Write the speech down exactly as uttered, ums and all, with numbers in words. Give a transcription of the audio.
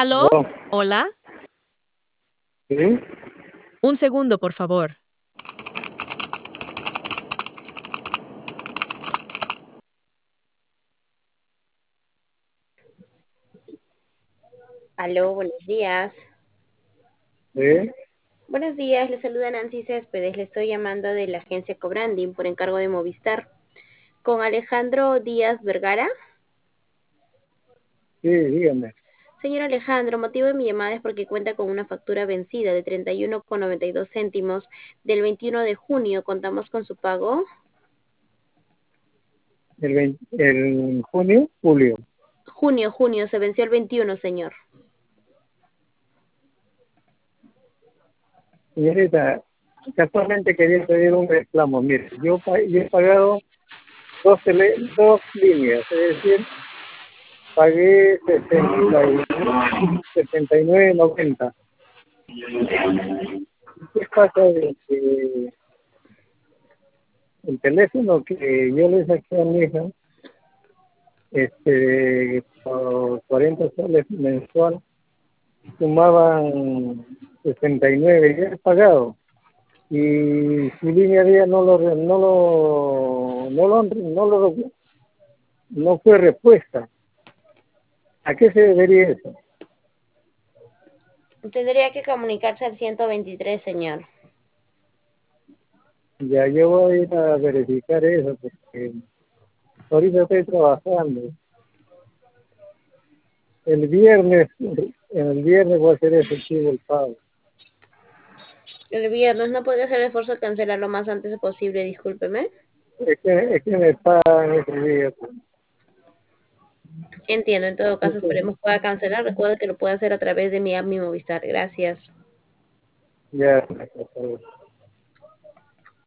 ¿Aló? No, ¿Hola? ¿sí? Un segundo, por favor. Aló, buenos días. ¿Sí? Buenos días, le saluda Nancy Céspedes. Le estoy llamando de la agencia Cobranding por encargo de Movistar. Con Alejandro Díaz Vergara. Sí, dígame. Señor Alejandro, motivo de mi llamada es porque cuenta con una factura vencida de treinta y uno con noventa y dos céntimos del veintiuno de junio. ¿Contamos con su pago? El, veinte el junio, julio. Junio, junio, se venció el veintiuno, señor. Señorita, casualmente quería pedir un reclamo. Mire, yo, pa- yo he pagado dos, tele, dos líneas, es decir, pagué sesenta y sesenta y nueve noventa. ¿Qué pasa de que el teléfono que yo le saqué a mi hija, este, por cuarenta soles mensual, sumaban sesenta y nueve, ya he pagado? Y su línea de ella no lo re- no lo no lo no lo no fue respuesta. ¿A qué se debería eso? Tendría que comunicarse al ciento veintitrés, señor. Ya yo voy a ir a verificar eso porque ahorita estoy trabajando. El viernes, el viernes voy a hacer efectivo el pago. El viernes no podría hacer el esfuerzo de cancelar lo más antes posible, discúlpeme. Es que, es que me pagan ese día. Entiendo, en todo caso Entonces, esperemos pueda cancelar. Recuerda que lo puede hacer a través de mi app Mi Movistar. Gracias. ya, hasta luego.